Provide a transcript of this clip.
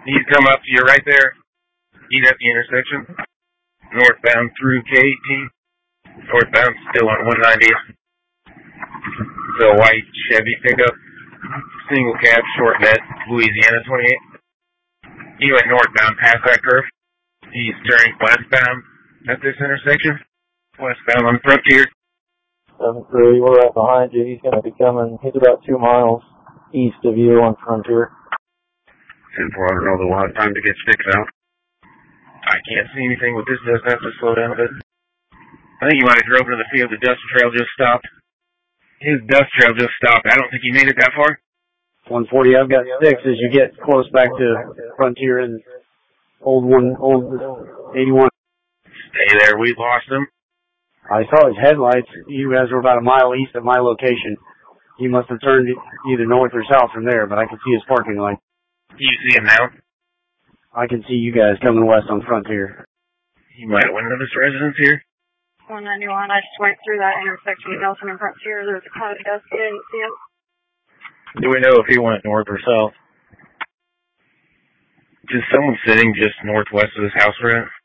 He's come up to you right there. He's at the intersection. Northbound through K18. Northbound still on 190. It's a white Chevy pickup. Single cab, short bed, Louisiana 28. He went northbound past that curve. He's turning westbound at this intersection. Westbound on Frontier. 7-3, we're right behind you. He's going to be coming. He's about 2 miles east of you on Frontier. 10-4, I don't know the last time to get sticks out. I can't see anything, but this does have to slow down a bit. I think he might have drove into the field. The dust trail just stopped. His dust trail just stopped. I don't think he made it that far. 140, I've got 6 as you get close back to Frontier and old 81. Stay there, we lost him. I saw his headlights. You guys were about a mile east of my location. He must have turned either north or south from there, but I could see his parking light. You see him now? I can see you guys coming west on Frontier. He might have went into this residence here. 191, I just went through that intersection with Nelson and Frontier. There was a cloud of dust. I didn't see him. Do we know if he went north or south? Just someone sitting just northwest of this house we're at.